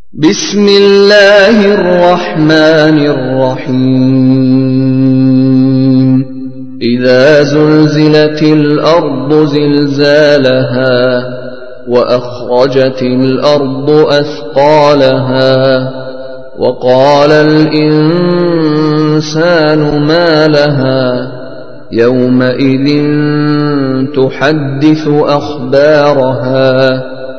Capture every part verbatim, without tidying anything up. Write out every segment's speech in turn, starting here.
بسم الله الرحمن الرحيم إذا زلزلت الأرض زلزالها وأخرجت الأرض أثقالها وقال الإنسان ما لها يومئذ تحدث أخبارها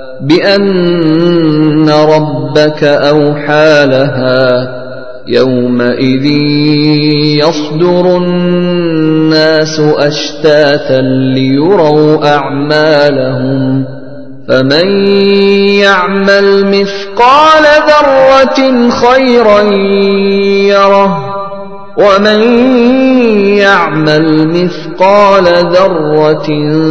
بأن ربك أوحى لها يومئذ يصدر الناس أشتاتا ليروا أعمالهم فمن يعمل مثقال ذرة خيرا يره ومن يعمل مثقال ذرة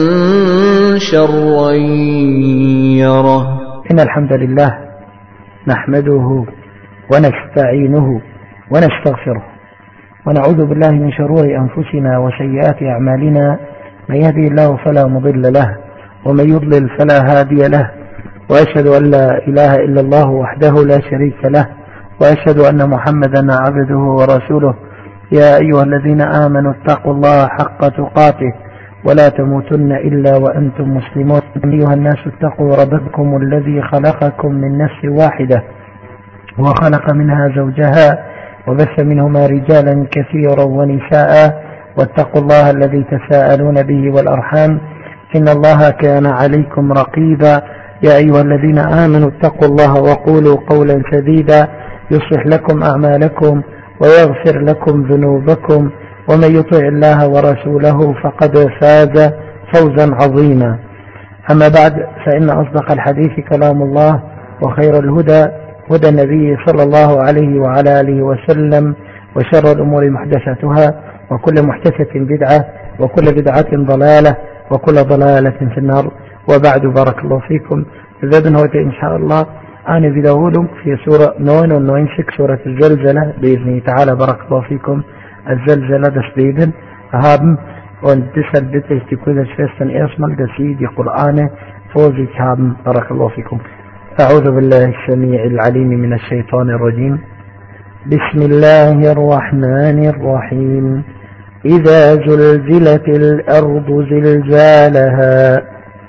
شرا يره. إن الحمد لله نحمده ونستعينه ونستغفره ونعوذ بالله من شرور أنفسنا وسيئات أعمالنا، من يهدي الله فلا مضل له ومن يضلل فلا هادي له، وأشهد أن لا إله إلا الله وحده لا شريك له، وأشهد أن محمدا عبده ورسوله. يا أيها الذين آمنوا اتقوا الله حق تقاته ولا تموتن إلا وأنتم مسلمون. أيها الناس اتقوا ربكم الذي خلقكم من نفس واحدة وخلق منها زوجها وبث منهما رجالا كثيرا ونساء، واتقوا الله الذي تساءلون به والأرحام إن الله كان عليكم رقيبا. يا أيها الذين آمنوا اتقوا الله وقولوا قولا سديدا يصلح لكم أعمالكم ويغفر لكم ذنوبكم، ومن يطع الله ورسوله فقد فاز فوزا عظيما. أما بعد، فإن أصدق الحديث كلام الله، وخير الهدى هدى النبي صلى الله عليه وعلى آله وسلم، وشر الأمور محدثاتها، وكل محدثة بدعة، وكل بدعة ضلالة، وكل ضلالة في النار. وبعد، بارك الله فيكم. إذن هو إن شاء الله أنا بداولم في سورة نون ونون سك سورة الزلزلة بإذن تعالى. بارك الله فيكم. الزلزلة دسبيدن هابم وانتسل بته تكون الشيستن إسمال دسيدي قرآن فوزي هابم. بارك الله فيكم. أعوذ بالله السميع العليم من الشيطان الرجيم. بسم الله الرحمن الرحيم. إذا زلزلت الأرض زلزالها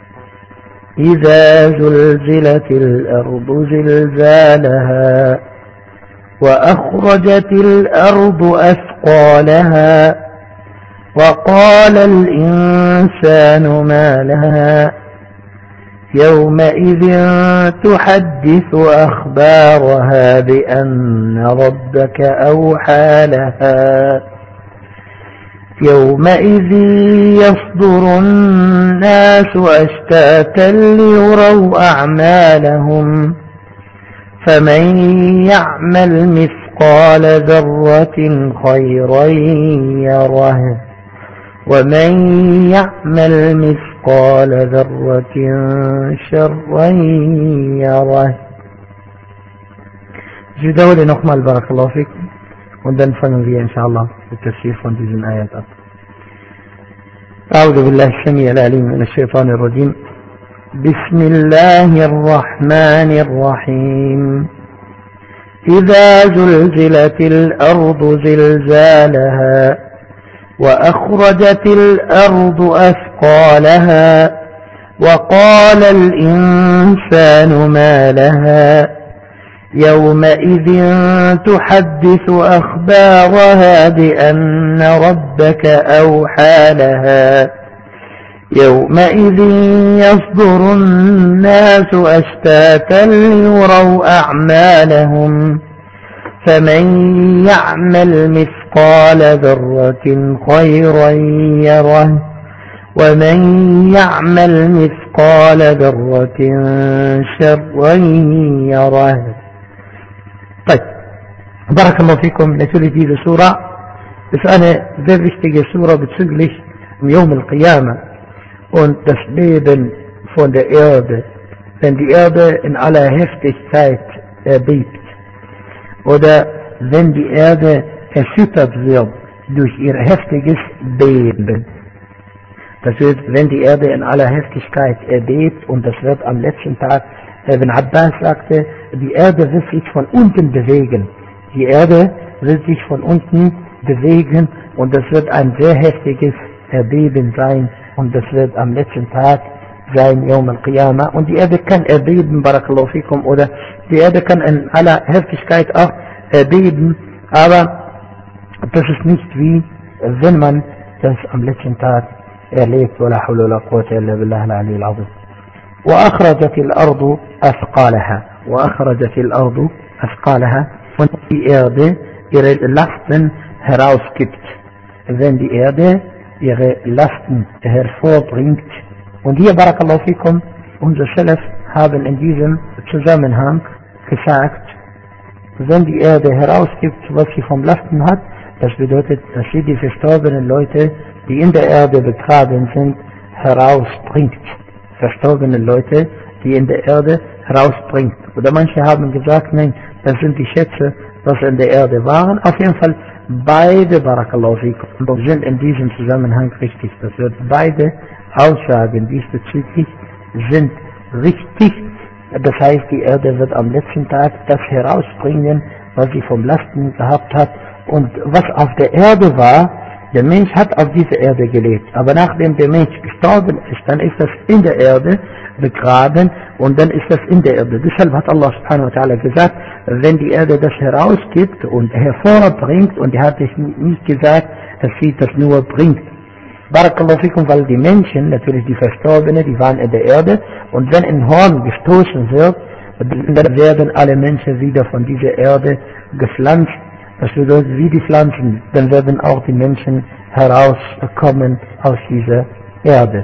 إذا زلزلت الأرض زلزالها وأخرجت الأرض أثقالها وقال الإنسان ما لها يومئذ تحدث أخبارها بأن ربك أوحى لها يومئذ يصدر الناس أشتاتا ليروا أعمالهم فمن يعمل مثقال ذرة خيرا يره ومن يعمل مثقال ذرة شرا يره. جدول نقمل. بارك الله فيكم. وندن فنن فيها إن شاء الله بالتفسير von diesen آيات. أعوذ بالله السميع العليم من الشيطان الرجيم. بسم الله الرحمن الرحيم. إذا زلزلت الأرض زلزالها وأخرجت الأرض أثقالها وقال الإنسان ما لها يومئذ تحدث أخبارها بأن ربك أوحى لها يومئذ يصدر الناس أشتاتا ليروا أعمالهم فمن يعمل مثقال ذرة خيرا يره ومن يعمل مثقال ذرة شرا يره. طيب، بارك الله فيكم. Natürlich diese Sura ist eine sehr wichtige Sura bezüglich يوم القيامة und das Leben von der Erde, wenn die Erde in aller Heftigkeit erbebt oder wenn die Erde erschüttert wird durch ihr heftiges Beben. Das wird, wenn die Erde in aller Heftigkeit erbebt, und das wird am letzten Tag Ibn Abbas sagte, die Erde wird sich von unten bewegen. Die Erde wird sich von unten bewegen und das wird ein sehr heftiges Erbeben sein und das wird am letzten Tag sein, Yawm al-Qiyamah. Und die Erde kann erbeben, Barakallahu fikum, oder die Erde kann in aller Heftigkeit auch erbeben, aber das ist nicht wie, wenn man das am letzten Tag erlebt. Wala hawla wala quwwata illa billah al-ali al-azim. وأخرجت الأرض أثقالها وأخرجت الأرض أثقالها und die Erde ihre Lasten herausgibt. Wenn die Erde ihre Lasten hervorbringt. Und hier, Barakallahu fikum, unsere Salaf haben in diesem Zusammenhang gesagt, wenn die Erde herausgibt, was sie vom Lasten hat, das bedeutet, dass sie die verstorbenen Leute, die in der Erde begraben sind, herausbringt. Verstorbene Leute, die in der Erde herausbringt. Oder manche haben gesagt, nein, das sind die Schätze, was in der Erde waren. Auf jeden Fall beide, Barakallahu fikum, sind in diesem Zusammenhang richtig. Das wird beide Aussagen diesbezüglich sind richtig. Das heißt, die Erde wird am letzten Tag das herausbringen, was sie vom Lasten gehabt hat. Und was auf der Erde war, der Mensch hat auf dieser Erde gelebt. Aber nachdem der Mensch gestorben ist, dann ist das in der Erde begraben und dann ist das in der Erde. Deshalb hat Allah subhanahu wa ta'ala gesagt, wenn die Erde das herausgibt und hervorbringt, und er hat es nicht gesagt, dass sie das nur bringt. Barakallahu fikum, weil die Menschen, natürlich die Verstorbenen, die waren in der Erde, und wenn ein Horn gestoßen wird, dann werden alle Menschen wieder von dieser Erde gepflanzt. Das bedeutet, wie die Pflanzen, dann werden auch die Menschen herauskommen aus dieser Erde.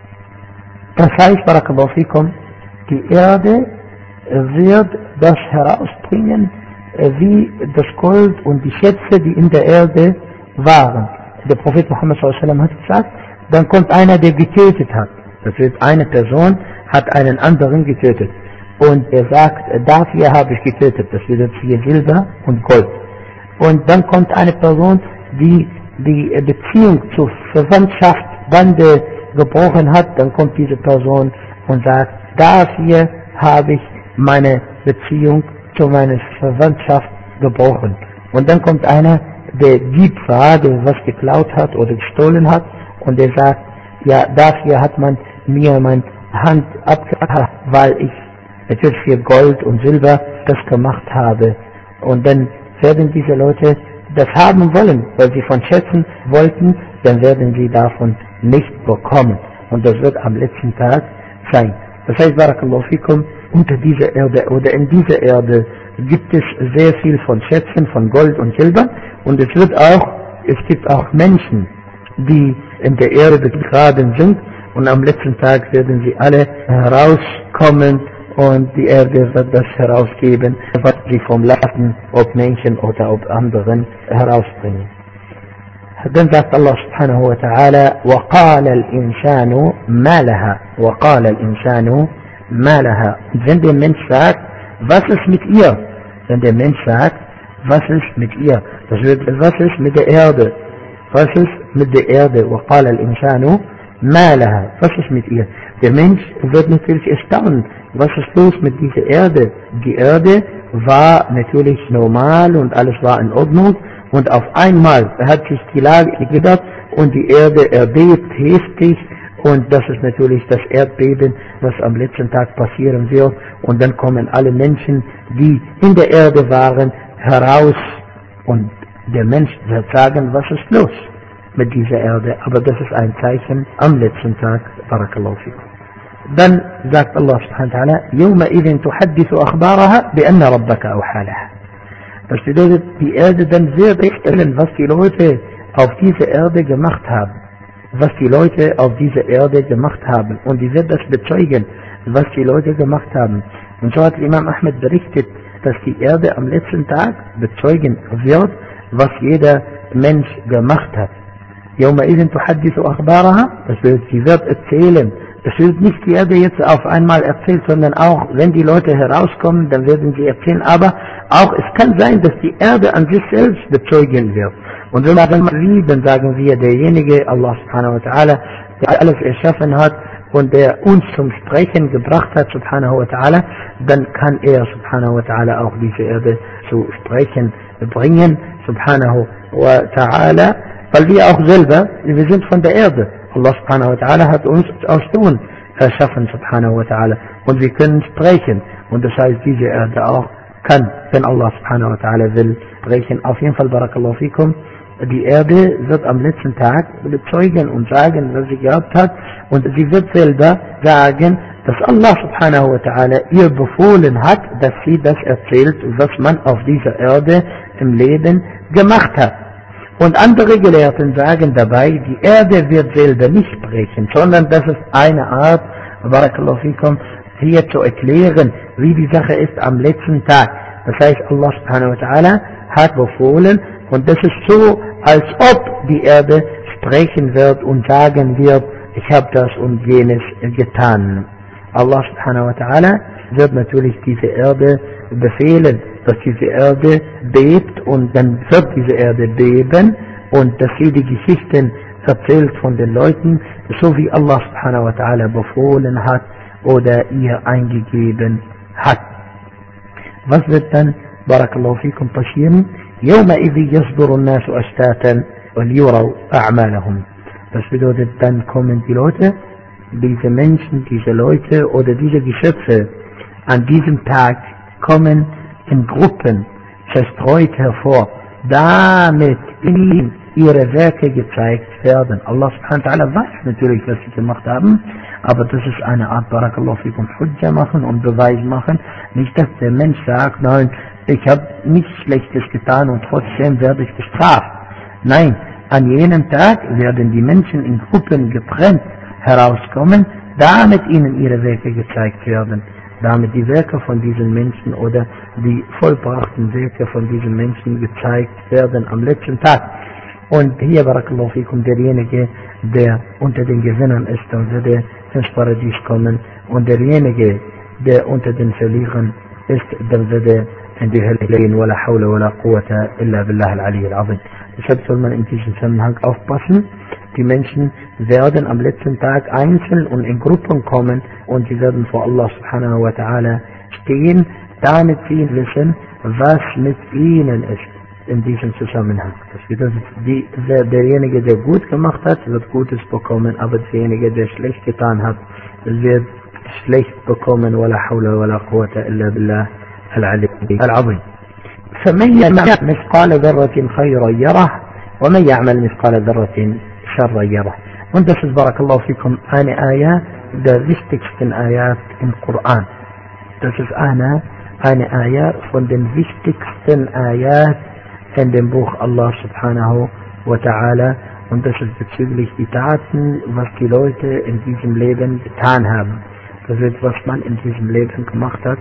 Das heißt, Barakallahu fikum, die Erde wird das herausbringen, wie das Gold und die Schätze, die in der Erde waren. Der Prophet Muhammad sallallahu alaihi wasallam hat gesagt, dann kommt einer, der getötet hat. Das wird eine Person, hat einen anderen getötet. Und er sagt, dafür habe ich getötet. Das wird hier Silber und Gold. Und dann kommt eine Person, die die Beziehung zur Verwandtschaft, Bande gebrochen hat. Dann kommt diese Person und sagt, dafür habe ich meine Beziehung zu meiner Verwandtschaft gebrochen. Und dann kommt einer, der Dieb war, der was geklaut hat oder gestohlen hat, und der sagt, ja, dafür hat man mir meine Hand abgehakt, weil ich natürlich für Gold und Silber das gemacht habe. Und dann werden diese Leute das haben wollen, weil sie von Schätzen wollten, dann werden sie davon nicht bekommen. Und das wird am letzten Tag sein. Das heißt, Barakallahu fikum, unter dieser Erde oder in dieser Erde gibt es sehr viel von Schätzen, von Gold und Silber, und es wird auch, es gibt auch Menschen, die in der Erde begraben sind, und am letzten Tag werden sie alle herauskommen und die Erde wird das herausgeben, was sie vom Lasten, ob Menschen oder ob anderen, herausbringen. Dann sagt Allah subhanahu wa ta'ala, وَقَالَ الْإِنسَانُ مَا لَهَا وَقَالَ الْإِنسَانُ مَا لَهَا. Und wenn der Mensch sagt, was ist mit ihr? Wenn der Mensch sagt, was ist mit ihr? Das wird, was ist mit der Erde? Was ist mit der Erde? وَقَالَ الْإِنسَانُ مَا لَهَا. Was ist mit ihr? Der Mensch wird natürlich erstaunen. Was ist los mit dieser Erde? Die Erde war natürlich normal und alles war in Ordnung, und auf einmal hat sich die Lage geändert und die Erde erbebt heftig, und das ist natürlich das Erdbeben, was am letzten Tag passieren wird, und dann kommen alle Menschen, die in der Erde waren, heraus, und der Mensch wird sagen, was ist los mit dieser Erde? Aber das ist ein Zeichen am letzten Tag. Barakallahu fikum. Dann sagt Allah subhanahu wa ta'ala, يَوْمَئِذٍ تُحَدِّثُ أَخْبَارَهَا بِأَنَّ رَبَّكَ أَوْحَى لَهَا. Das bedeutet, die Erde dann wird erzählen, was die Leute auf dieser Erde gemacht haben. Was die Leute auf dieser Erde gemacht haben. Und die wird das bezeugen, was die Leute gemacht haben. Und so hat Imam Ahmed berichtet, dass die Erde am letzten Tag bezeugen wird, was jeder Mensch gemacht hat. يَوْمَئِذٍ تُحَدِّثُ أَخْبَارَهَا. Das bedeutet, sie wird erzählen. Es wird nicht die Erde jetzt auf einmal erzählt, sondern auch, wenn die Leute herauskommen, dann werden sie erzählen. Aber auch, es kann sein, dass die Erde an sich selbst bezeugen wird. Und wenn man dann wie, dann sagen wir, derjenige, Allah subhanahu wa ta'ala, der alles erschaffen hat, und der uns zum Sprechen gebracht hat, subhanahu wa ta'ala, dann kann er, subhanahu wa ta'ala, auch diese Erde zu sprechen bringen, subhanahu wa ta'ala, weil wir auch selber, wir sind von der Erde. Allah subhanahu wa ta'ala hat uns aus Ton erschaffen, subhanahu wa ta'ala, und wir können sprechen, und das heißt, diese Erde auch kann, wenn Allah subhanahu wa ta'ala will, sprechen. Auf jeden Fall, barakallahu fikum, die Erde wird am letzten Tag bezeugen und sagen, was sie gehabt hat, und sie wird selber sagen, dass Allah subhanahu wa ta'ala ihr befohlen hat, dass sie das erzählt, was man auf dieser Erde im Leben gemacht hat. Und andere Gelehrten sagen dabei, die Erde wird selber nicht sprechen, sondern das ist eine Art, barakallahu fikum, hier zu erklären, wie die Sache ist am letzten Tag. Das heißt, Allah subhanahu wa ta'ala hat befohlen, und das ist so, als ob die Erde sprechen wird und sagen wird, ich habe das und jenes getan. Allah subhanahu wa ta'ala wird natürlich diese Erde befehlen, dass diese Erde bebt, und dann wird diese Erde beben, und dass sie die Geschichten erzählt von den Leuten, so wie Allah subhanahu wa ta'ala befohlen hat oder ihr eingegeben hat. Was wird dann, barakallahu fikum, passieren? يومئذ يصدر الناس أشتاتا وليروا أعمالهم. Das bedeutet, dann kommen die Leute, diese Menschen, diese Leute oder diese Geschöpfe an diesem Tag kommen in Gruppen zerstreut hervor, damit ihnen ihre Werke gezeigt werden. Allah subhanahu wa ta'ala weiß natürlich, was sie gemacht haben, aber das ist eine Art, barakallahu fikum, Hujja machen und Beweis machen. Nicht, dass der Mensch sagt, nein, ich habe nichts Schlechtes getan und trotzdem werde ich bestraft. Nein, an jenem Tag werden die Menschen in Gruppen getrennt herauskommen, damit ihnen ihre Werke gezeigt werden. Damit die Werke von diesen Menschen oder die vollbrachten Werke von diesen Menschen gezeigt werden am letzten Tag. Und hier, barakallahu fikum, derjenige, der unter den Gewinnern ist, dann wird er ins Paradies kommen. Und derjenige, der unter den Verlierern ist, dann wird er in die Hölle gehen. Wala hawla wala quwwata illa billah al-ali al-azim. Deshalb soll man in diesem Zusammenhang aufpassen. Die Menschen werden am letzten Tag einzeln und in Gruppen kommen, und sie werden vor Allah subhanahu wa ta'ala stehen, damit sie wissen, was mit ihnen ist in diesem Zusammenhang. Das bedeutet, die, der, derjenige, der gut gemacht hat, wird Gutes bekommen, aber derjenige, der schlecht getan hat, wird schlecht bekommen. Wala hawla wala quwwata illa billah al-ali al-azim. فمن يعمل مثقال ذرة خيرا يره ومن يعمل مثقال ذرة شرا يره. Und das ist, barakallahu fikum, eine Ayah der wichtigsten Ayat im Koran. Das ist eine, eine Ayah von den wichtigsten Ayat in dem Buch Allah subhanahu wa ta'ala, und das ist bezüglich die Taten, was die Leute in diesem Leben getan haben. Das ist, was man in diesem Leben gemacht hat.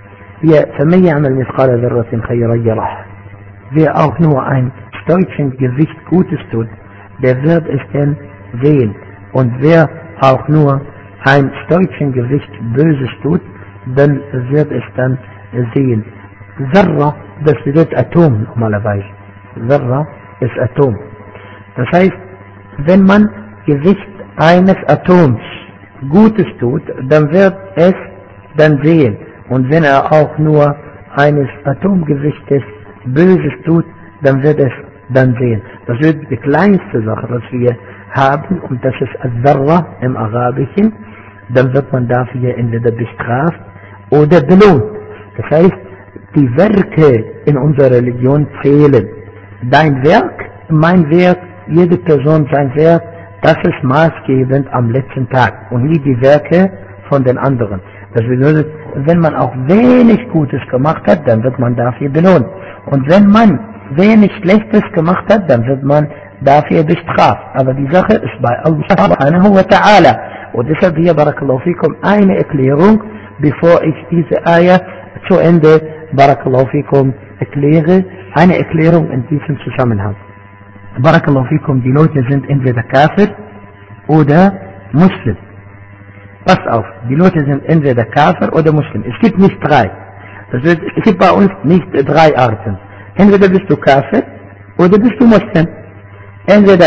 فمن يعمل مثقال ذرة خيرا يره. Wer auch nur ein Stückchen Gewicht Gutes tut, der wird es denn sehen. Und wer auch nur ein Stückchen Gewicht Böses tut, dann wird es dann sehen. Zarra, das bedeutet Atom normalerweise. Zarra ist Atom. Das heißt, wenn man Gewicht eines Atoms Gutes tut, dann wird es dann sehen. Und wenn er auch nur eines Atomgewichtes Böses tut, dann wird es dann sehen. Das wird die kleinste Sache, was wir haben, und das ist Al-Dharra im Arabischen. Dann wird man dafür entweder bestraft oder belohnt. Das heißt, die Werke in unserer Religion zählen. Dein Werk, mein Werk, jede Person sein Werk, das ist maßgebend am letzten Tag und nie die Werke von den anderen. Das bedeutet, wenn man auch wenig Gutes gemacht hat, dann wird man dafür belohnt. Und wenn man wenig Schlechtes gemacht hat, dann wird man dafür bestraft. Aber die Sache ist bei Allah subhanahu wa ta'ala. Und deshalb hier, barakallahu fikum, eine Erklärung, bevor ich diese Ayah zu Ende, barakallahu fikum, erkläre, eine Erklärung in diesem Zusammenhang. Barakallahu fikum, die Leute sind entweder Kafir oder Muslim. Passt auf, die Leute sind entweder Kafir oder Muslim. Es gibt nicht drei. Das wird, es gibt bei uns nicht drei Arten. Entweder bist du Kafir oder bist du Muslim. Entweder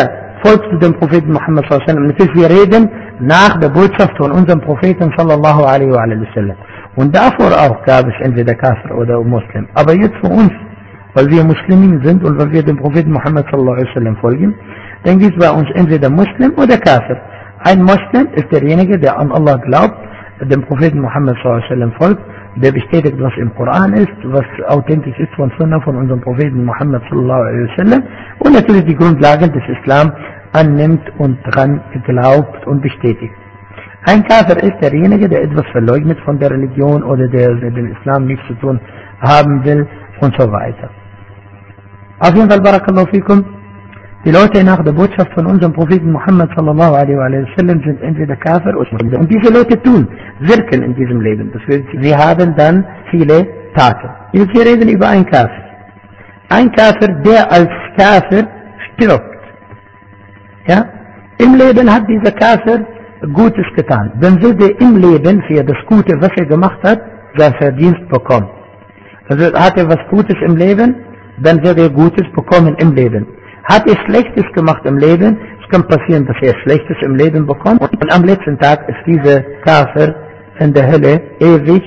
folgt dem Propheten Muhammad sallallahu alaihi wasallam. Natürlich, wir reden nach der Botschaft von unserem Propheten sallallahu alaihi wasallam. Und davor auch gab es entweder Kafir oder Muslim. Aber jetzt für uns, weil wir Muslimen sind und weil wir dem Propheten Muhammad sallallahu alaihi wasallam folgen, dann gibt es bei uns entweder Muslim oder Kafir. Ein Muslim ist derjenige, der an Allah glaubt, dem Propheten Muhammad sallallahu alaihi wasallam folgt, der bestätigt, was im Koran ist, was authentisch ist von Sunnah von unserem Propheten Muhammad sallallahu alaihi wasallam und natürlich die Grundlagen des Islam annimmt und dran glaubt und bestätigt. Ein Kafir ist derjenige, der etwas verleugnet von der Religion oder der mit dem Islam nichts zu tun haben will und so weiter. Auf jeden Fall, Barakallahu fikum, die Leute nach der Botschaft von unserem Propheten Muhammad sallallahu alaihi wasallam sind entweder Kafir oder Muslim. Und diese Leute tun, wirken in diesem Leben. Das wird, sie haben dann viele Taten. Jetzt wir reden über einen Kafir. Ein Kafir, der als Kafir stirbt. Ja? Im Leben hat dieser Kafir Gutes getan. Dann wird er im Leben für das Gute, was er gemacht hat, sein Verdienst bekommen. Also hat er was Gutes im Leben, dann wird er Gutes bekommen im Leben. Hat er Schlechtes gemacht im Leben, es kann passieren, dass er Schlechtes im Leben bekommt und am letzten Tag ist dieser Kafir in der Hölle ewig.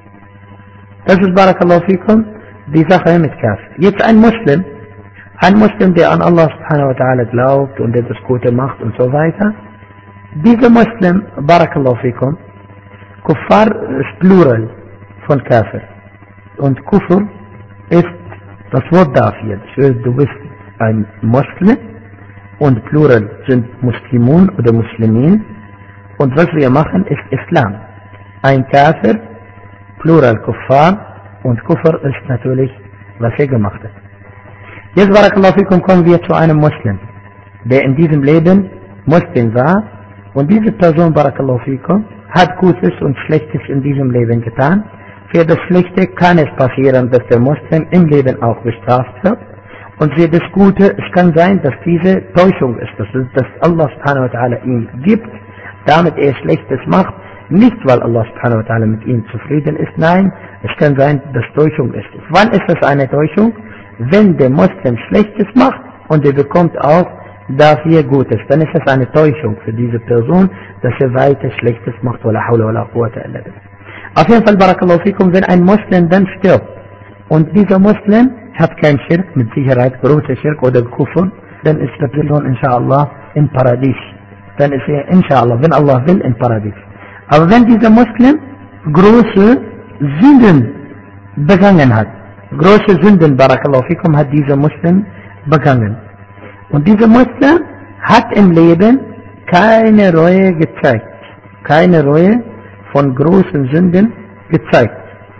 Das ist Barakallahu fikum, die Sache mit Kafir. Jetzt ein Muslim, ein Muslim, der an Allah subhanahu wa ta'ala glaubt und der das Gute macht und so weiter. Dieser Muslim, Barakallahu fikum, Kuffar ist Plural von Kafir und Kufr ist das Wort dafür. Das heißt, du bist ein Muslim und Plural sind Muslimun oder Muslimin und was wir machen ist Islam. Ein Kafir, Plural Kuffar und Kufr ist natürlich, was er gemacht hat. Jetzt, Barakallahu fikum, kommen wir zu einem Muslim, der in diesem Leben Muslim war und diese Person, Barakallahu fikum, hat Gutes und Schlechtes in diesem Leben getan. Für das Schlechte kann es passieren, dass der Muslim im Leben auch bestraft wird. Und für das Gute, es kann sein, dass diese Täuschung ist, dass, dass Allah subhanahu wa ta'ala ihm gibt, damit er Schlechtes macht, nicht weil Allah subhanahu wa ta'ala mit ihm zufrieden ist, nein, es kann sein, dass Täuschung ist. Wann ist das eine Täuschung? Wenn der Muslim Schlechtes macht und er bekommt auch dafür Gutes, dann ist das eine Täuschung für diese Person, dass er weiter Schlechtes macht, wala hawla wala quwwata illa billah. Auf jeden Fall, Barakallahu fikum, wenn ein Muslim dann stirbt und dieser Muslim hat kein Schirk, mit Sicherheit großer Schirk oder Kufr, dann ist der Person inshallah im Paradies. Dann ist er inshallah, wenn Allah will, im Paradies. Aber wenn dieser Muslim große Sünden begangen hat, große Sünden, Barakallahu fikum, hat dieser Muslim begangen. Und dieser Muslim hat im Leben keine Reue gezeigt, keine Reue von großen Sünden gezeigt.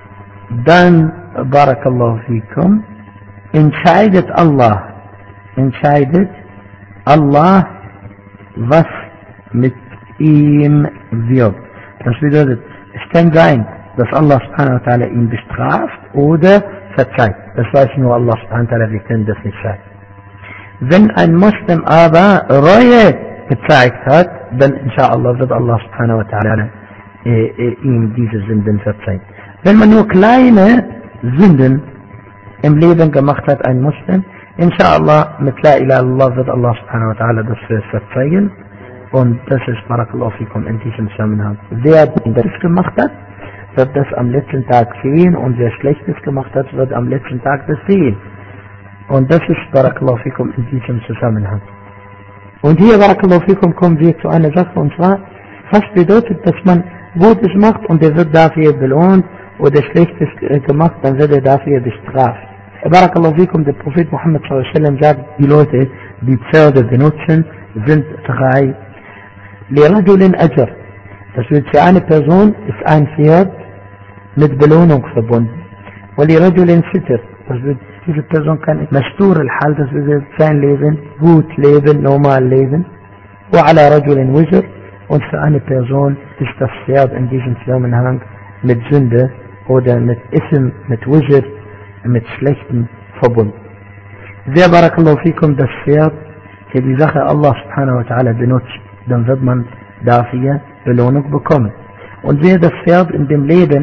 Dann, Barakallahu fikum, entscheidet Allah, entscheidet Allah, was mit ihm wird. Das bedeutet, es kann sein, dass Allah subhanahu wa ta'ala ihn bestraft oder verzeiht. Das weiß nur Allah subhanahu wa ta'ala, wir können das nicht sagen. Wenn ein Muslim aber Reue gezeigt hat, dann inshallah wird Allah subhanahu wa ta'ala äh, äh, ihm diese Sünden verzeihen. Wenn man nur kleine Sünden im Leben gemacht hat, ein Muslim, inshallah mit La ilaha illallah wird Allah subhanahu wa ta'ala das verzeihen und das ist Barakallahu fikum in diesem Zusammenhang. Wer das gemacht hat, wird das am letzten Tag sehen und wer Schlechtes gemacht hat, wird am letzten Tag das sehen. Und das ist Barakallahu fikum in diesem Zusammenhang. Und hier, Barakallahu fikum, kommen wir zu einer Sache, und zwar, was bedeutet, dass man Gutes macht und er wird dafür belohnt oder Schlechtes gemacht, dann wird er dafür bestraft. Barakallahu fikum, der Prophet Muhammad sallallahu alaihi wasallam sagt, die Leute, die Pferde benutzen, sind drei. Lirajulin Ajr. Das wird für eine Person ist ein Pferd mit Belohnung verbunden. Walirajulin Sitr. Das wird, diese Person kann Mastur al-Hal, das wird sein Leben, gut leben, normal leben. Wa ala Rajulin Wizr. Und für eine Person ist das Pferd in diesem Zusammenhang mit Sünde oder mit Ism, mit Wizr, mit Schlechten verbunden. Wer, Barakallahu fikum, das Pferd für die Sache Allah subhanahu wa ta'ala benutzt, dann wird man dafür Belohnung bekommen. Und wer das Pferd in dem Leben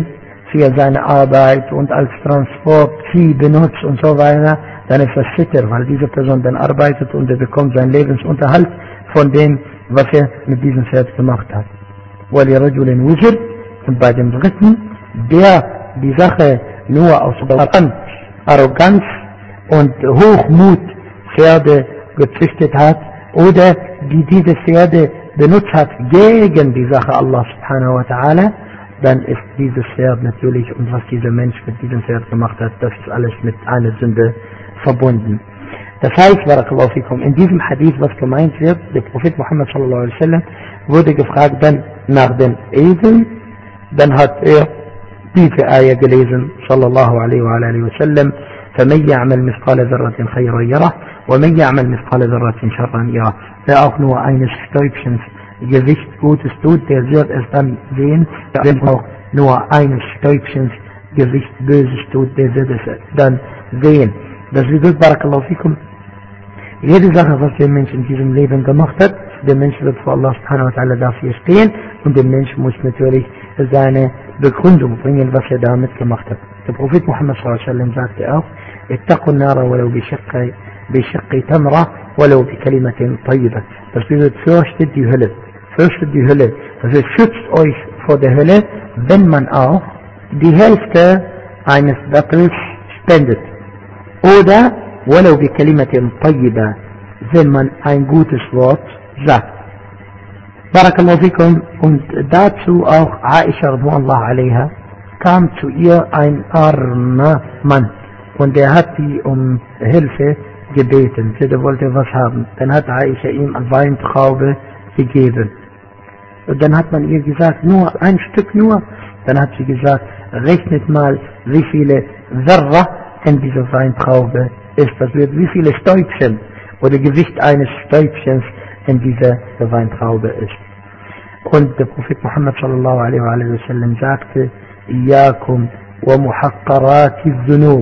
für seine Arbeit und als Transportvieh benutzt und so weiter, dann ist das Sitter, weil diese Person dann arbeitet und er bekommt seinen Lebensunterhalt von dem, was er mit diesem Pferd gemacht hat. وَلِرَجُلٍ وُزِرٍ. Und bei dem dritten, der die Sache nur aus Arroganz und Hochmut Pferde gezüchtet hat oder die diese Pferde benutzt hat gegen die Sache Allah subhanahu wa ta'ala, dann ist dieses Pferd natürlich, und was dieser Mensch mit diesem Pferd gemacht hat, das ist alles mit einer Sünde verbunden. Das heißt, barakallahu fikum, in diesem Hadith, was gemeint wird, der Prophet Muhammad sallallahu alaihi wasallam wurde gefragt dann nach den Eseln, dann hat er diese Ayah gelesen, sallallahu alaihi wa alihi wasallam, فَمَنْ يَعْمَلْ مِثْقَالَ ذَرَّةٍ خَيْرًا يَرَهُ وَمَنْ يَعْمَلْ مِثْقَالَ ذَرَّةٍ شَرًّا يَرَهُ. Wer auch nur eines Stäubchens Gewicht Gutes tut, der wird es dann sehen. Wenn auch nur eines Stäubchens Gewicht Böses tut, der wird es dann sehen. Das bedeutet, barakallahu fikum, jede Sache, was der Mensch in diesem Leben gemacht hat, der Mensch wird vor Allah subhanahu wa ta'ala dafür stehen und der Mensch muss natürlich seine Begründung bringen, was er damit gemacht hat. Der Prophet Muhammad sallallahu alaihi wasallam sagte auch, اتقوا النار ولو بشق بشق تمرة ولو بكلمة طيبة. Das bedeutet, fürchtet die Hölle. Fürchtet die Hölle. Also schützt euch vor der Hölle, wenn man auch die Hälfte eines Dattels spendet. Oder ولو بكلمة طيبة, wenn man ein gutes Wort sagt. Barakallahu fikum. Und dazu auch Aisha radhiyallahu anha, kam zu ihr ein armer Mann und er hat sie um Hilfe gebeten. Sie wollte was haben. Dann hat Aisha ihm eine Weintraube gegeben. Und dann hat man ihr gesagt, nur ein Stück nur. Dann hat sie gesagt, rechnet mal, wie viele Zarra in dieser Weintraube ist. Das wird wie viele Stäubchen oder Gewicht eines Stäubchens in dieser Weintraube ist. Und der Prophet Muhammad sallallahu alaihi wa sallam sagte, إياكم ومحقرات الذنوب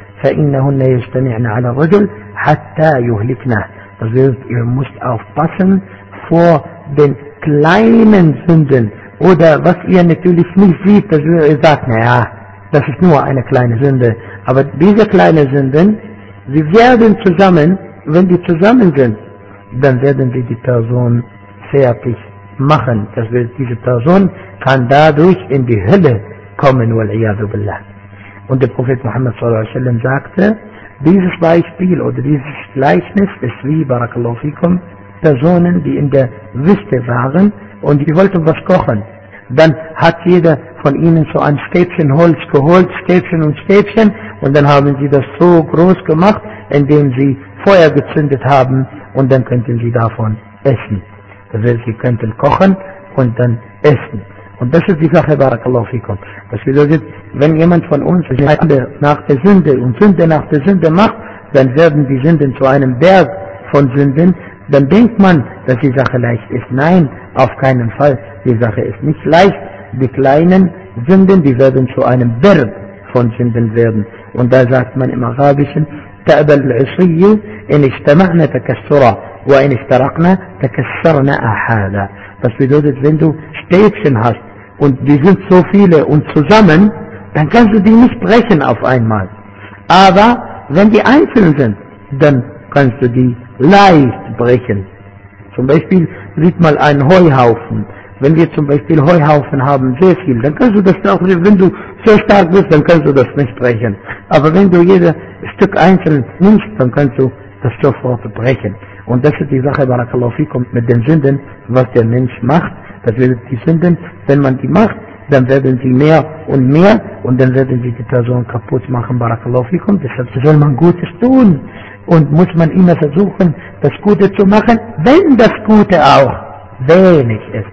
فإنهن يجتمعن على الرجل حتى يهلكنه. Das heißt, ihr müsst aufpassen vor den kleinen Sünden oder was ihr natürlich nicht seht, dass ihr sagt, naja, das ist nur eine kleine Sünde. Aber diese kleinen Sünden, sie werden zusammen, wenn die zusammen sind, dann werden sie die Person fertig machen. Das heißt, diese Person kann dadurch in die Hölle kommen, wal-iyadu billah. Und der Prophet Muhammad sallallahu alaihi wasallam sagte, dieses Beispiel oder dieses Gleichnis ist wie, barakallahu fikum, Personen, die in der Wüste waren und die wollten was kochen. Dann hat jeder von ihnen so ein Stäbchen Holz geholt, Stäbchen und Stäbchen, und dann haben sie das so groß gemacht, indem sie Feuer gezündet haben, und dann könnten sie davon essen. Das heißt, sie könnten kochen und dann essen. Und das ist die Sache, barakallahu fikum. Das bedeutet, wenn jemand von uns nach der Sünde und Sünde nach der Sünde macht, dann werden die Sünden zu einem Berg von Sünden, dann denkt man, dass die Sache leicht ist. Nein, auf keinen Fall. Die Sache ist nicht leicht. Die kleinen Sünden, die werden zu einem Berg von Sünden werden. Und da sagt man im Arabischen, تأبى العصي إن اجتمعنا تكسرا وإن افترقنا تكسرنا أحادا. Das bedeutet, wenn du Stäbchen hast und die sind so viele und zusammen, dann kannst du die nicht brechen auf einmal. Aber wenn die einzeln sind, dann kannst du die leicht brechen. Zum Beispiel sieht mal einen Heuhaufen. Wenn wir zum Beispiel Heuhaufen haben, sehr viel, dann kannst du das auch, wenn du sehr stark bist, dann kannst du das nicht brechen. Aber wenn du jedes Stück einzeln nimmst, dann kannst du das sofort brechen. Und das ist die Sache, barakallahu fikum, mit den Sünden, was der Mensch macht. Das wird die Sünden, wenn man die macht, dann werden sie mehr und mehr und dann werden sie die Person kaputt machen, barakallahu fikum. Deshalb soll man Gutes tun und muss man immer versuchen, das Gute zu machen, wenn das Gute auch wenig ist.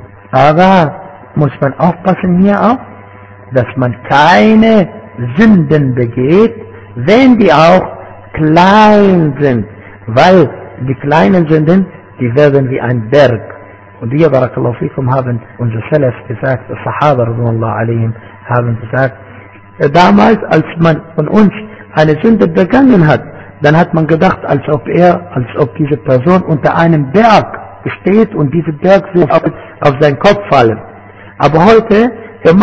Aber muss man aufpassen hier auch, dass man keine Sünden begeht, wenn die auch klein sind, weil die kleinen Sünden, die werden wie ein Berg. Und wir, barakallahu fikum, haben unser Salaf gesagt, die Sahaba radhiyallahu alaihim haben gesagt, damals, als man von uns eine Sünde begangen hat, dann hat man gedacht, als ob er, als ob diese Person unter einem Berg steht und dieser Berg wird auf, auf seinen Kopf fallen. Aber heute, er macht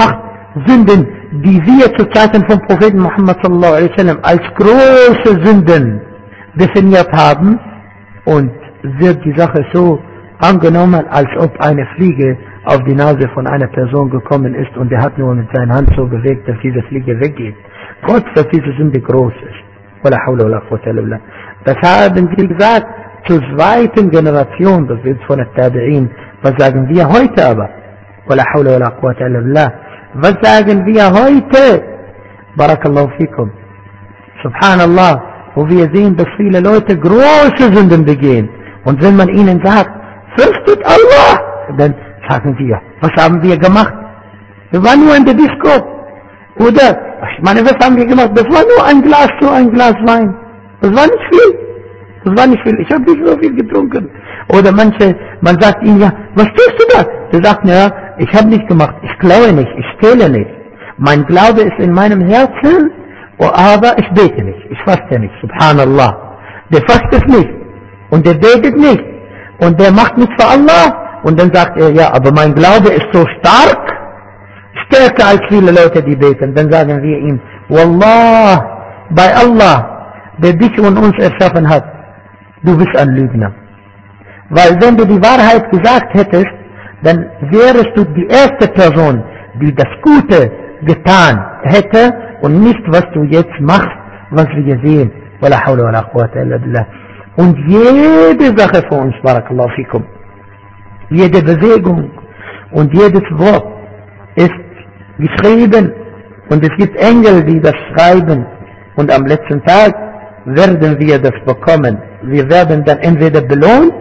Sünden, die wir zu Zeiten vom Propheten Muhammad sallallahu alaihi wasallam als große Sünden definiert haben, und wird die Sache so angenommen, als ob eine Fliege auf die Nase von einer Person gekommen ist und er hat nur mit seiner Hand so bewegt, dass diese Fliege weggeht. Trotz dass diese Sünde groß ist. Wala hawla wala quwwata illa billah. Das haben wir gesagt zur zweiten Generation, das wird von der Tabi'in. Was sagen wir heute aber? Wala hawla wala quwwata illa billah. Was sagen wir heute? Barakallahu fikum. Subhanallah. Wo wir sehen, dass viele Leute große Sünden begehen. Und wenn man ihnen sagt, fürchtet Allah, dann sagen wir, was haben wir gemacht? Wir waren nur in der Disco. Oder, ich meine, was haben wir gemacht? Das war nur ein Glas, so ein Glas Wein. Das war nicht viel. Das war nicht viel. Ich habe nicht so viel getrunken. Oder manche, man sagt ihnen, ja, was tust du da? Sie sagen, ja, ich habe nicht gemacht. Ich klaue nicht. Ich stehle nicht. Mein Glaube ist in meinem Herzen, aber ich bete nicht. Ich faste nicht. Subhanallah. Der fastet nicht. Und der betet nicht. Und der macht nichts für Allah. Und dann sagt er, ja, aber mein Glaube ist so stark, stärker als viele Leute, die beten. Dann sagen wir ihm, Wallah, bei Allah, der dich und uns erschaffen hat, du bist ein Lügner. Weil wenn du die Wahrheit gesagt hättest, dann wärest du die erste Person, die das Gute getan hätte und nicht, was du jetzt machst, was wir sehen. Wala hawla wala quwwata illa billah. Und jede Sache für uns, barakallahu fikum, jede Bewegung und jedes Wort ist geschrieben und es gibt Engel, die das schreiben, und am letzten Tag werden wir das bekommen. Wir werden dann entweder belohnt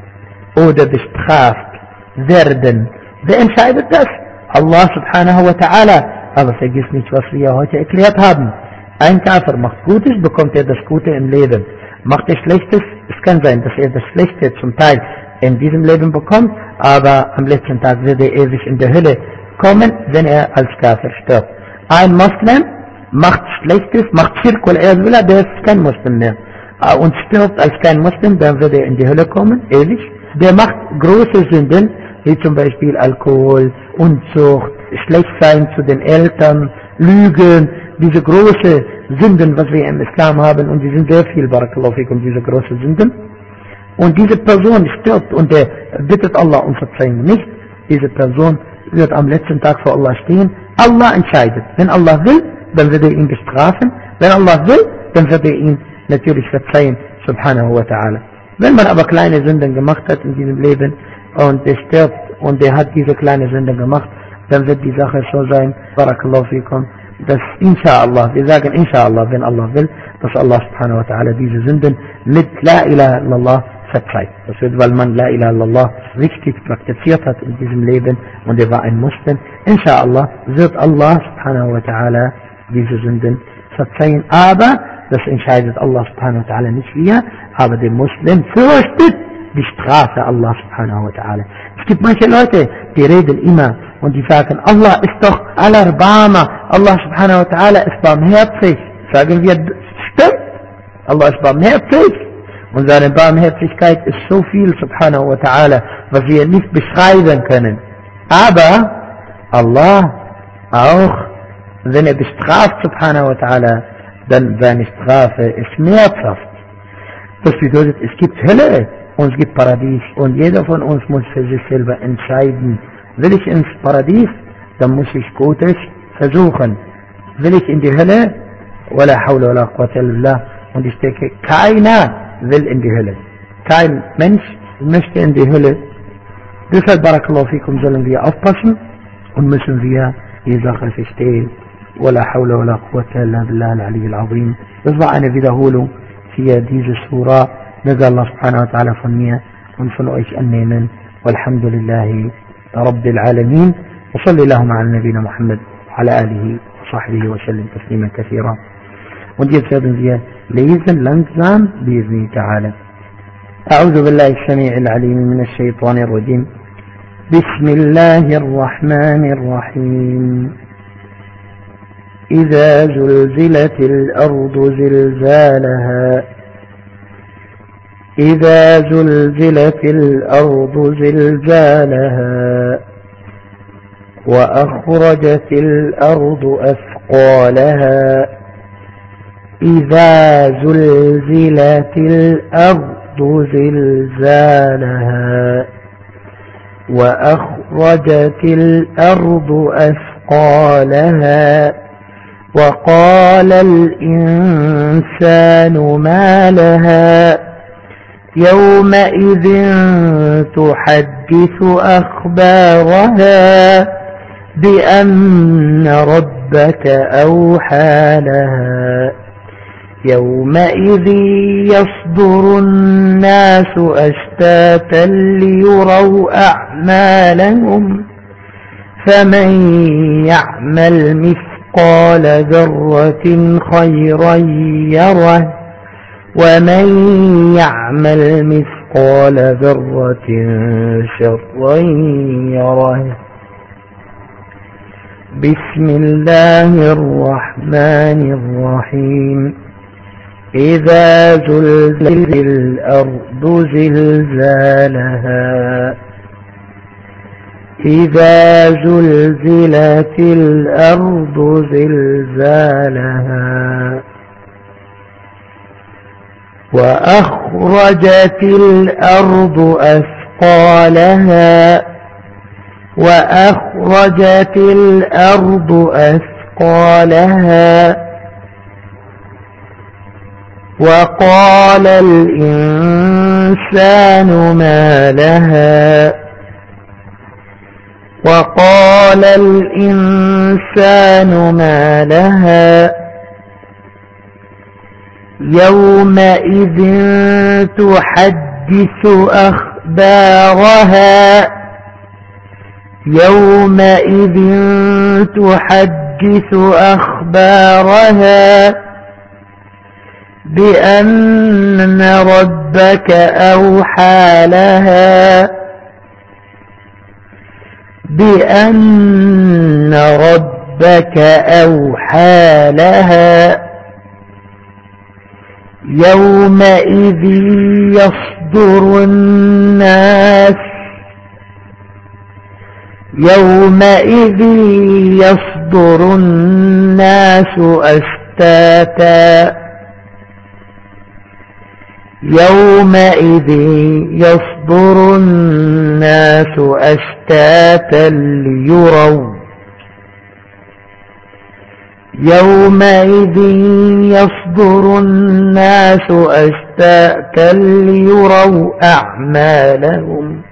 oder bestraft werden. Wer entscheidet das? Allah subhanahu wa ta'ala. Aber vergiss nicht, was wir heute erklärt haben. Ein Kafir macht Gutes, bekommt er das Gute im Leben. Macht er Schlechtes, es kann sein, dass er das Schlechte zum Teil in diesem Leben bekommt, aber am letzten Tag wird er ewig in der Hölle kommen, wenn er als Kafir stirbt. Ein Muslim macht Schlechtes, macht Schirk, weil er will, der ist kein Muslim mehr. Und stirbt als kein Muslim, dann wird er in die Hölle kommen, ewig. Der macht große Sünden, wie zum Beispiel Alkohol, Unzucht, schlecht sein zu den Eltern, Lügen, diese große Sünden, was wir im Islam haben, und die sind sehr viel, barakallahu fikum, diese große Sünden. Und diese Person stirbt und er bittet Allah um Verzeihung nicht. Diese Person wird am letzten Tag vor Allah stehen. Allah entscheidet. Wenn Allah will, dann wird er ihn bestrafen. Wenn Allah will, dann wird er ihn natürlich verzeihen, subhanahu wa ta'ala. Wenn man aber kleine Sünden gemacht hat in diesem Leben und er stirbt und er hat diese kleine Sünden gemacht, dann wird die Sache so sein, barakallahu fikum, dass inshallah, wir sagen inshallah, wenn Allah will, dass Allah subhanahu wa ta'ala diese Sünden mit La ilaha illallah verzeiht. Das wird, weil man La ilaha illallah richtig praktiziert hat in diesem Leben und er war ein Muslim. Inshallah wird Allah subhanahu wa ta'ala diese Sünden verzeihen. Aber das entscheidet Allah subhanahu wa ta'ala nicht wir, aber der Muslim fürchtet die Strafe Allah subhanahu wa ta'ala. Es gibt manche Leute, die reden immer und die sagen, Allah ist doch Allerbarmer, Allah subhanahu wa ta'ala ist barmherzig. Sagen wir, stimmt, Allah ist barmherzig und seine Barmherzigkeit ist so viel, subhanahu wa ta'ala, was wir nicht beschreiben können. Aber Allah auch, wenn er bestraft, subhanahu wa ta'ala, dann seine Strafe ist schmerzhaft. Das bedeutet, es gibt Hölle und es gibt Paradies und jeder von uns muss für sich selber entscheiden. Will ich ins Paradies, dann muss ich Gutes versuchen. Will ich in die Hölle? Wala hawla wala quwwata illa billah. Und ich denke, keiner will in die Hölle. Kein Mensch möchte in die Hölle. Deshalb, barakallahu fikum, sollen wir aufpassen und müssen wir die Sache verstehen. Wala hawla wala quwwata illa billah al-ali al-azim. Das war eine Wiederholung für diese Surah. Möge Allah subhanahu wa ta'ala von mir und von euch annehmen. Walhamdulillahi Rabbil Alamin. Wa salli Allahumma ala nabina Muhammad wa ala alihi wa sahbihi wa sallim tasliman kathira. Und jetzt werden wir lesen langsam بإذن تعالى. أعوذ بالله السميع العليم من الشيطان الرجيم. بسم الله الرحمن الرحيم. إذا زلزلت الأرض زلزالها إذا زلزلت الأرض زلزالها وأخرجت الأرض أثقالها إذا زلزلت الأرض زلزالها وأخرجت الأرض أثقالها وقال الإنسان ما لها يومئذ تحدث أخبارها بأن ربك أوحى لها يومئذ يصدر الناس أشتاتا ليروا أعمالهم فمن يعمل مثقال ذرة خيرا يره ومن يعمل مثقال ذرة شرا يره. بسم الله الرحمن الرحيم. إذا زلزلت الأرض زلزالها إذا زلزلت الأرض زلزالها وأخرجت الأرض أثقالها وأخرجت الأرض أثقالها وقال الإنسان ما لها وقال الإنسان ما لها يومئذ تحدث أخبارها يومئذ تحدث أخبارها بأن ربك أوحى لها بأن ربك أوحى لها يومئذ يصدر الناس يومئذ يصدر الناس أشتاتا يومئذ يصدر الناس أشتاتا ليروا يومئذ يصدر الناس أشتاتا ليروا أعمالهم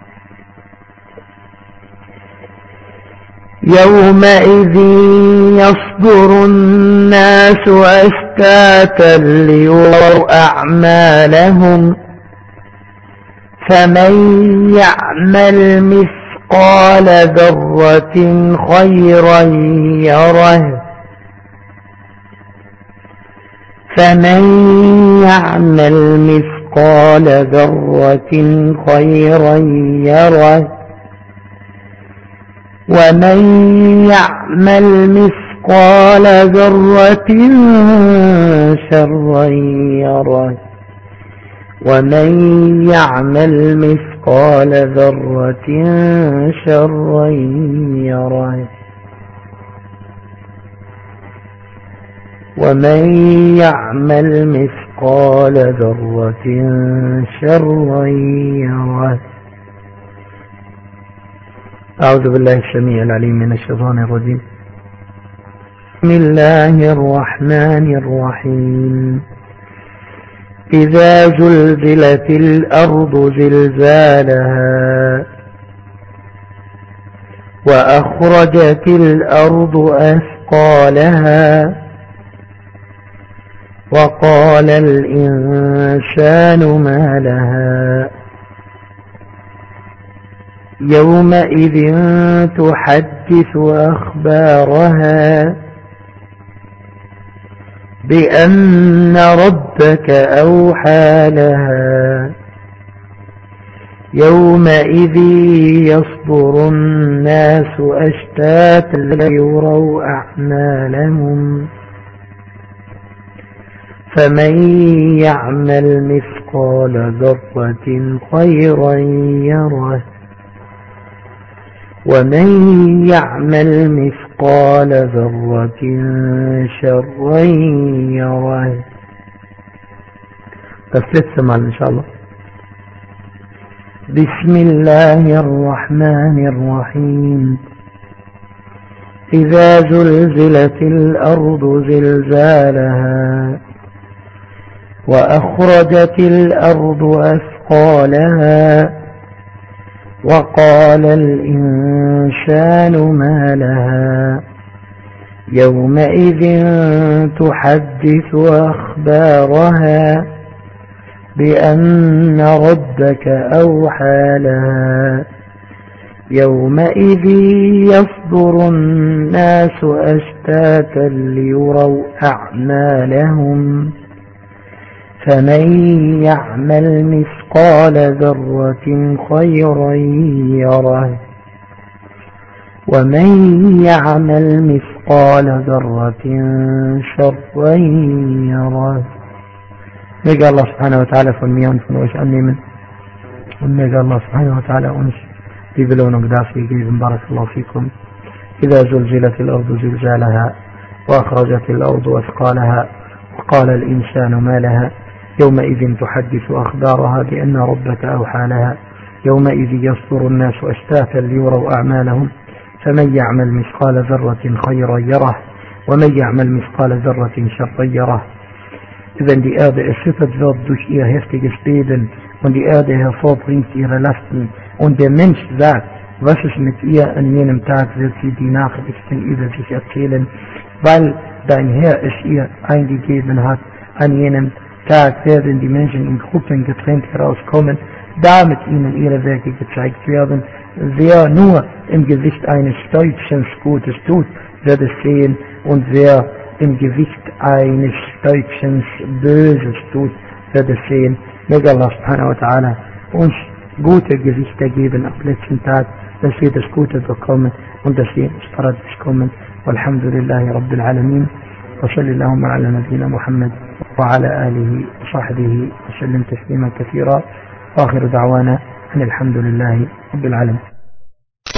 يومئذ يصدر الناس أشتاتا ليروا أعمالهم فمن يعمل مثقال ذرة خيرا يره فمن يعمل مثقال ذرة خيرا يره ومن يعمل مثقال ذرة شرا يره ومن يعمل مثقال ذرة شرا يره ومن يعمل مثقال ذرة شرا يره. أعوذ بالله السميع العليم من الشيطان الرجيم. بسم الله الرحمن الرحيم. إذا زلزلت الأرض زلزالها وأخرجت الأرض أثقالها وقال الإنسان ما لها يومئذ تحدث أخبارها بأن ربك أوحى لها يومئذ يصدر الناس أشتاتا ليروا أعمالهم فمن يعمل مثقال ذرة خيرا يره ومن يعمل مثقال ذرة شرا يره. تفلت سمال إن شاء الله. بسم الله الرحمن الرحيم. إذا زلزلت الأرض زلزالها وأخرجت الأرض أثقالها وقال الإنسان ما لها يومئذ تحدث أخبارها بأن ربك أوحى لها يومئذ يصدر الناس أشتاتا ليروا أعمالهم فمن يعمل مثقال ذرة خيرا يره ومن يعمل مثقال ذرة شرا يره. نجا الله سبحانه وتعالى فالميان فنوش أني من ونجا الله سبحانه وتعالى أنش في بلون قداسي قيب بارك الله فيكم. إذا زلزلت الأرض زلزالها وأخرجت الأرض أثقالها وقال الإنسان ما لها يومئذ تحدث أخبارها بأن ربك أوحى لها يومئذ يصدر الناس أشتاتا ليروا أعمالهم فمن يعمل مثقال ذرة خيرا يره ومن يعمل مثقال ذرة شرا يره. Wenn die Erde erschüttert wird durch ihr heftiges Beben und die Erde hervorbringt ihre Lasten und der Mensch sagt, was ist mit ihr an jenem Tag, wird sie die Nachrichten über sich erzählen, weil dein Herr es ihr eingegeben hat. An jenem Tag werden die Menschen in Gruppen getrennt herauskommen, damit ihnen ihre Werke gezeigt werden. Wer nur im Gewicht eines Stäubchens Gutes tut, wird es sehen, und wer im Gewicht eines Stäubchens Böses tut, wird es sehen. Möge Allah subhanahu wa ta'ala uns gute Gesichter geben am letzten Tag, dass wir das Gute bekommen und dass wir ins Paradies kommen. Walhamdulillahi Rabbil Alamin. Wa sallallahu ala nabina Muhammad wa ala alihi wa sahbihi wa sallim taslima kathira. Wa akhiru da'wana an alhamdulillahi Rabbil Alamin.